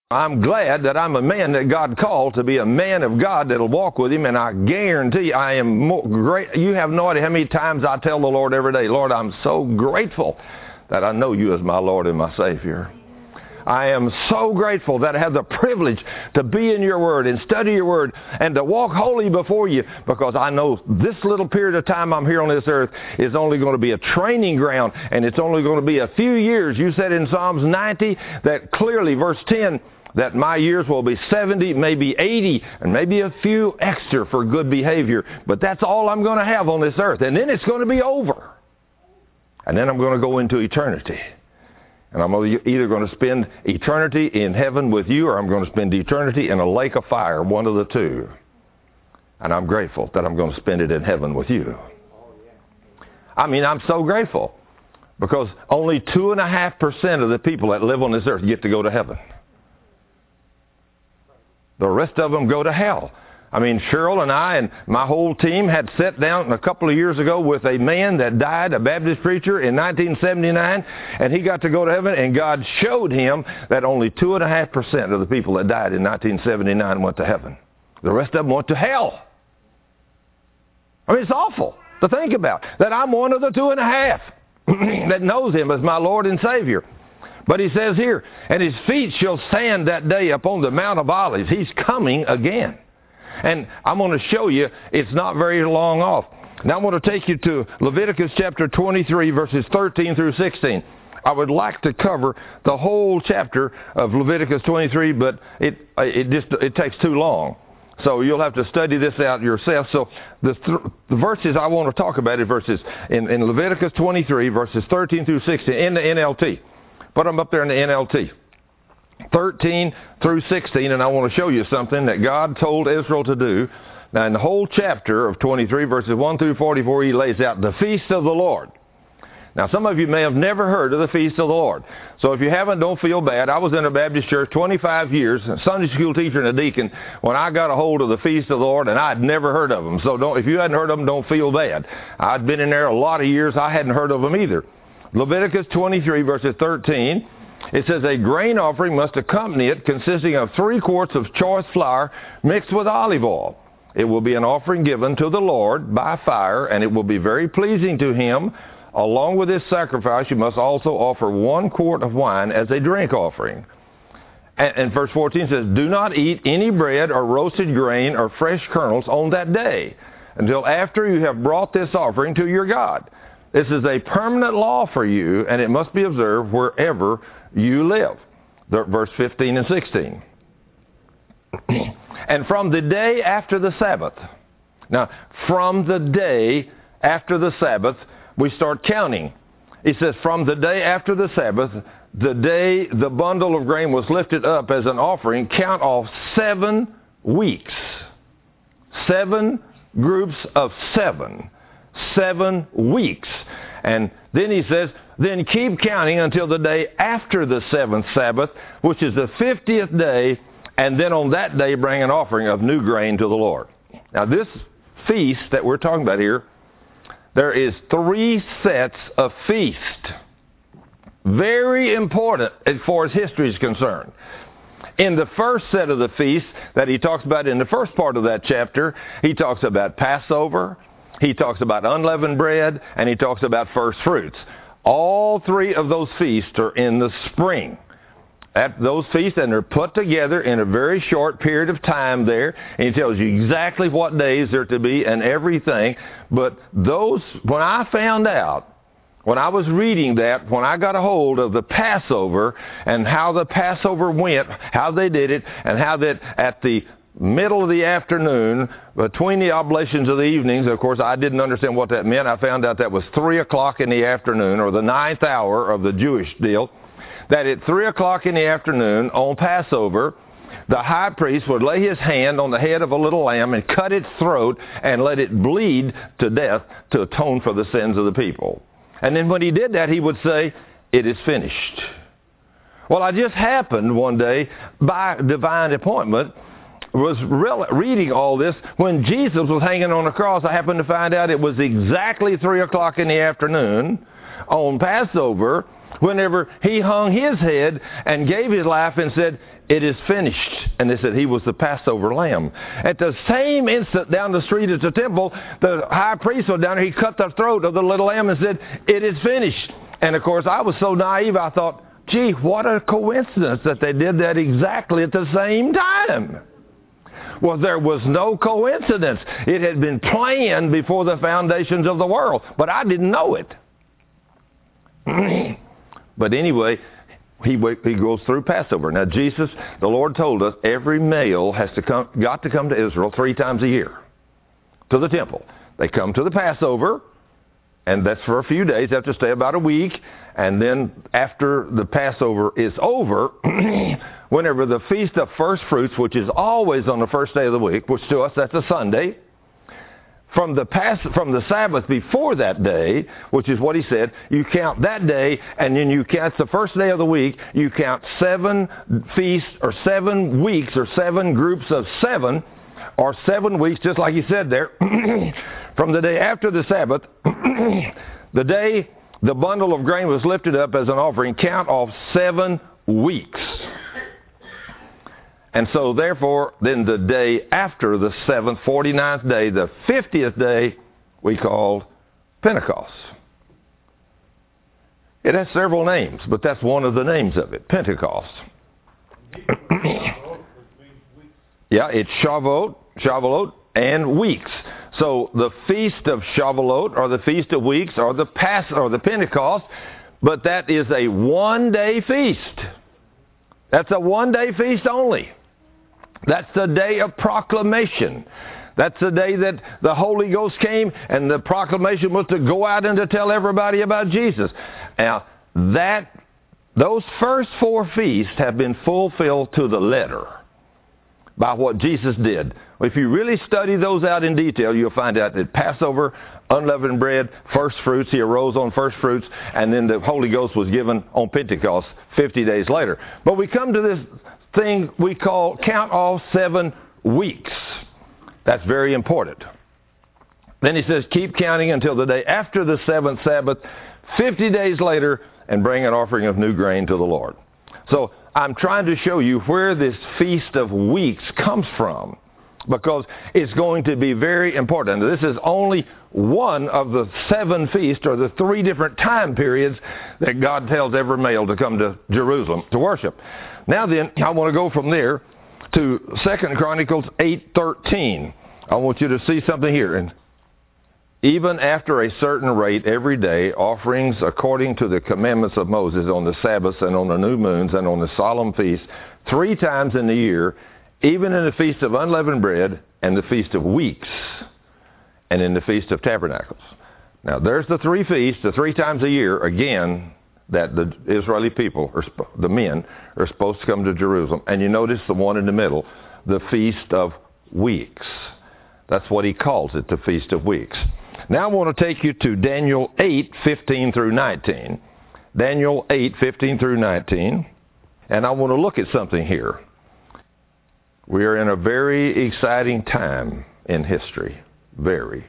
I'm glad that I'm a man that God called to be a man of God that'll walk with Him, and I guarantee I am more great. You have no idea how many times I tell the Lord every day, Lord, I'm so grateful that I know You as my Lord and my Savior. I am so grateful that I have the privilege to be in Your Word and study Your Word and to walk holy before You, because I know this little period of time I'm here on this earth is only going to be a training ground, and it's only going to be a few years. You said in Psalms 90 that clearly, verse 10, that my years will be 70, maybe 80, and maybe a few extra for good behavior. But that's all I'm going to have on this earth. And then it's going to be over. And then I'm going to go into eternity. And I'm either going to spend eternity in heaven with You, or I'm going to spend eternity in a lake of fire, one of the two. And I'm grateful that I'm going to spend it in heaven with You. I mean, I'm so grateful, because only 2.5% of the people that live on this earth get to go to heaven. The rest of them go to hell. I mean, Cheryl and I and my whole team had sat down a couple of years ago with a man that died, a Baptist preacher, in 1979, and he got to go to heaven, and God showed him that only 2.5% of the people that died in 1979 went to heaven. The rest of them went to hell. I mean, it's awful to think about, that I'm one of the 2.5 that knows Him as my Lord and Savior. But he says here, and His feet shall stand that day upon the Mount of Olives. He's coming again. And I'm going to show you it's not very long off. Now I'm going to take you to Leviticus chapter 23, verses 13 through 16. I would like to cover the whole chapter of Leviticus 23, but it takes too long. So you'll have to study this out yourself. So the verses I want to talk about is verses in Leviticus 23, verses 13 through 16, in the NLT. Put them up there in the NLT. 13 through 16, and I want to show you something that God told Israel to do. Now, in the whole chapter of 23, verses 1 through 44, He lays out the feast of the Lord. Now, some of you may have never heard of the feast of the Lord. So if you haven't, don't feel bad. I was in a Baptist church 25 years, a Sunday school teacher and a deacon, when I got a hold of the feast of the Lord, and I'd never heard of them. So if you hadn't heard of them, don't feel bad. I'd been in there a lot of years. I hadn't heard of them either. Leviticus 23, verses 13, it says, a grain offering must accompany it, consisting of 3 quarts of choice flour mixed with olive oil. It will be an offering given to the Lord by fire, and it will be very pleasing to Him. Along with this sacrifice, you must also offer 1 quart of wine as a drink offering. And verse 14 says, do not eat any bread or roasted grain or fresh kernels on that day, until after you have brought this offering to your God. This is a permanent law for you, and it must be observed wherever you live. Verse 15 and 16. And from the day after the Sabbath. Now, from the day after the Sabbath, we start counting. He says, from the day after the Sabbath, the day the bundle of grain was lifted up as an offering, count off 7 weeks. 7 groups of 7. 7 weeks. And then he says, then keep counting until the day after the 7th Sabbath, which is the 50th day, and then on that day bring an offering of new grain to the Lord. Now this feast that we're talking about here, there is 3 sets of feast. Very important as far as history is concerned. In the first set of the feast that he talks about in the first part of that chapter, he talks about Passover, he talks about unleavened bread, and he talks about first fruits. All 3 of those feasts are in the spring. At those feasts, and they're put together in a very short period of time there, and he tells you exactly what days they're to be and everything. But those, when I found out, when I was reading that, when I got a hold of the Passover and how the Passover went, how they did it, and how that at the middle of the afternoon, between the oblations of the evenings, of course, I didn't understand what that meant. I found out that was 3 o'clock in the afternoon, or the 9th hour of the Jewish deal, that at 3 o'clock in the afternoon on Passover, the high priest would lay his hand on the head of a little lamb and cut its throat and let it bleed to death to atone for the sins of the people. And then when he did that, he would say, it is finished. Well, I just happened one day, by divine appointment, was reading all this when Jesus was hanging on the cross. I happened to find out it was exactly 3 o'clock in the afternoon on Passover, whenever he hung his head and gave his life and said, it is finished. And they said he was the Passover lamb. At the same instant down the street at the temple, the high priest was down there. He cut the throat of the little lamb and said, it is finished. And of course, I was so naive, I thought, gee, what a coincidence that they did that exactly at the same time. Well, there was no coincidence. It had been planned before the foundations of the world, but I didn't know it. But anyway, he goes through Passover. Now, Jesus, the Lord told us, every male got to come to Israel 3 times a year to the temple. They come to the Passover, and that's for a few days. They have to stay about a week. And then after the Passover is over, whenever the Feast of First Fruits, which is always on the first day of the week, which to us that's a Sunday, from the Sabbath before that day, which is what he said, you count that day, and then you count the first day of the week, you count 7 feasts or 7 weeks or 7 groups of 7 or 7 weeks, just like he said there, from the day after the Sabbath, the day the bundle of grain was lifted up as an offering, count off 7 weeks. And so, therefore, then the day after the 7th, 49th day, the 50th day, we called Pentecost. It has several names, but that's one of the names of it, Pentecost. Yeah, it's Shavuot, and weeks. So the Feast of Shavuot, or the Feast of Weeks, or the Pentecost, but that is a one-day feast. That's a one-day feast only. That's the day of proclamation. That's the day that the Holy Ghost came, and the proclamation was to go out and to tell everybody about Jesus. Now, those first 4 feasts have been fulfilled to the letter by what Jesus did. If you really study those out in detail, you'll find out that Passover, unleavened bread, first fruits, he arose on first fruits, and then the Holy Ghost was given on Pentecost 50 days later. But we come to this thing we call count off 7 weeks. That's very important. Then he says, keep counting until the day after the 7th Sabbath, 50 days later, and bring an offering of new grain to the Lord. So I'm trying to show you where this Feast of Weeks comes from, because it's going to be very important. This is only one of the 7 feasts, or the 3 different time periods that God tells every male to come to Jerusalem to worship. Now then, I want to go from there to 2 Chronicles 8:13. I want you to see something here. And even after a certain rate every day, offerings according to the commandments of Moses on the Sabbaths and on the new moons and on the solemn feasts, 3 times in the year, even in the Feast of Unleavened Bread and the Feast of Weeks and in the Feast of Tabernacles. Now, there's the 3 feasts, the 3 times a year, again, that the Israeli people, or the men, are supposed to come to Jerusalem. And you notice the one in the middle, the Feast of Weeks. That's what he calls it, the Feast of Weeks. Now I want to take you to Daniel 8:15 through 19. Daniel 8:15 through 19. And I want to look at something here. We are in a very exciting time in history. Very.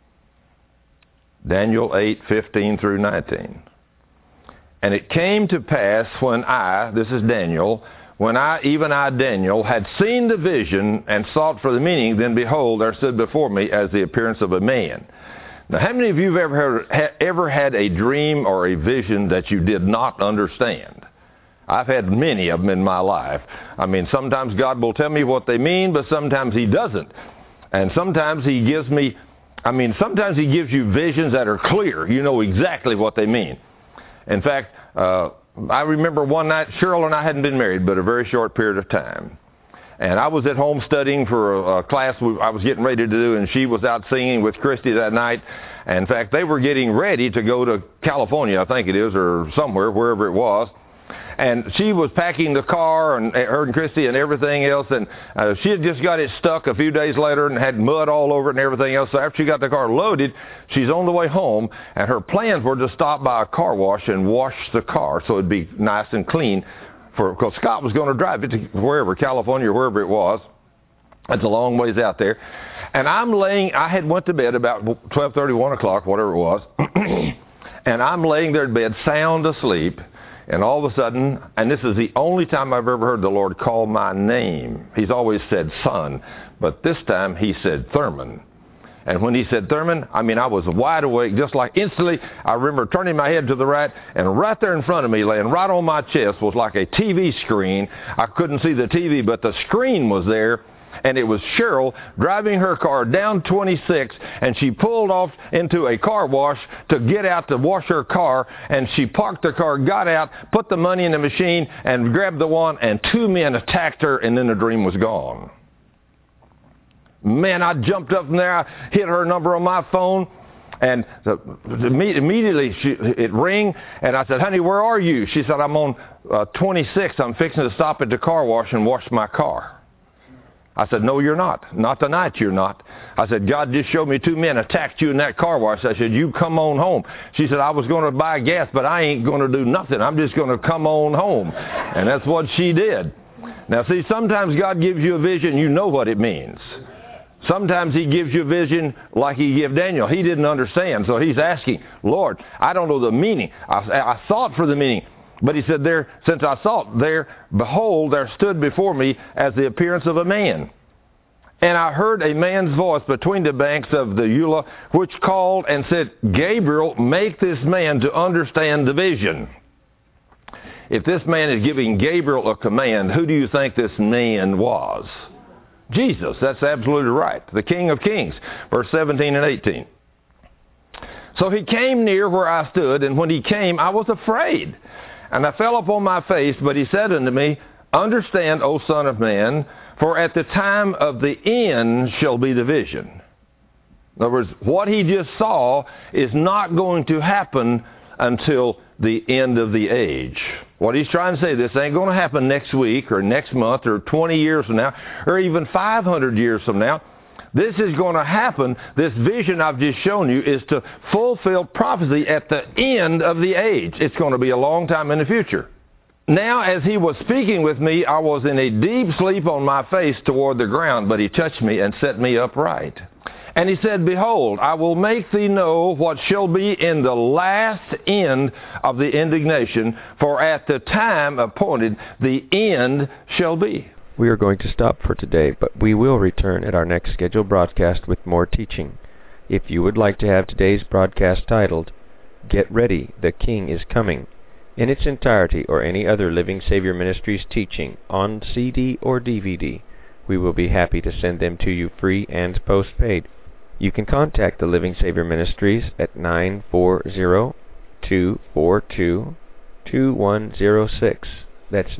Daniel 8:15 through 19. And it came to pass when this is Daniel, when even I, Daniel, had seen the vision and sought for the meaning, then behold, there stood before me as the appearance of a man. Now, how many of you have ever had a dream or a vision that you did not understand? I've had many of them in my life. I mean, sometimes God will tell me what they mean, but sometimes he doesn't. And sometimes he gives you visions that are clear. You know exactly what they mean. In fact, I remember one night, Cheryl and I hadn't been married but a very short period of time. And I was at home studying for a class I was getting ready to do, and she was out singing with Christy that night. And in fact, they were getting ready to go to California, I think it is, or somewhere, wherever it was. And she was packing the car, and her and Christy and everything else, and she had just got it stuck a few days later and had mud all over it and everything else. So after she got the car loaded, she's on the way home, and her plans were to stop by a car wash and wash the car so it'd be nice and clean, because Scott was going to drive it to wherever, California or wherever it was. It's a long ways out there. And I had went to bed about 12:30, 1 o'clock, whatever it was, and I'm laying there in bed sound asleep. And all of a sudden, and this is the only time I've ever heard the Lord call my name. He's always said son, but this time he said Thurman. And when he said Thurman, I mean, I was wide awake, just like instantly. I remember turning my head to the right, and right there in front of me, laying right on my chest, was like a TV screen. I couldn't see the TV, but the screen was there. And it was Cheryl driving her car down 26, and she pulled off into a car wash to get out to wash her car, and she parked the car, got out, put the money in the machine, and grabbed the wand, and two men attacked her, and then the dream was gone. Man, I jumped up from there, I hit her number on my phone, and immediately it rang, and I said, honey, where are you? She said, I'm on 26. I'm fixing to stop at the car wash and wash my car. I said, no, you're not. Not tonight, you're not. I said, God just showed me two men attacked you in that car wash. I said, you come on home. She said, I was going to buy gas, but I ain't going to do nothing. I'm just going to come on home. And that's what she did. Now, see, sometimes God gives you a vision, you know what it means. Sometimes he gives you a vision like he gave Daniel. He didn't understand, so he's asking, Lord, I don't know the meaning. I sought for the meaning. But he said, there, since I sought there, behold, there stood before me as the appearance of a man. And I heard a man's voice between the banks of the Eula, which called and said, Gabriel, make this man to understand the vision. If this man is giving Gabriel a command, who do you think this man was? Jesus. That's absolutely right. The King of Kings. Verse 17 and 18. So he came near where I stood, and when he came, I was afraid. And I fell upon my face, but he said unto me, understand, O Son of Man, for at the time of the end shall be the vision. In other words, what he just saw is not going to happen until the end of the age. What he's trying to say, this ain't going to happen next week or next month or 20 years from now or even 500 years from now. This is going to happen. This vision I've just shown you is to fulfill prophecy at the end of the age. It's going to be a long time in the future. Now, as he was speaking with me, I was in a deep sleep on my face toward the ground, but he touched me and set me upright. And he said, behold, I will make thee know what shall be in the last end of the indignation, for at the time appointed the end shall be. We are going to stop for today, but we will return at our next scheduled broadcast with more teaching. If you would like to have today's broadcast titled, Get Ready, the King is Coming, in its entirety, or any other Living Savior Ministries teaching on CD or DVD, we will be happy to send them to you free and postpaid. You can contact the Living Savior Ministries at 940-242-2106. That's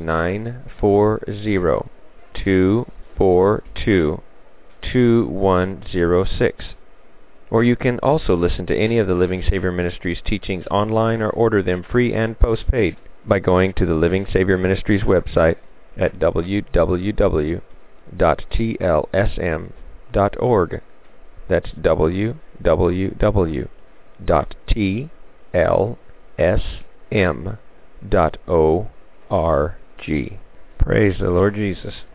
940-242-2106. Or you can also listen to any of the Living Savior Ministries teachings online or order them free and postpaid by going to the Living Savior Ministries website at www.tlsm.org. That's www.tlsm.org. Praise the Lord Jesus.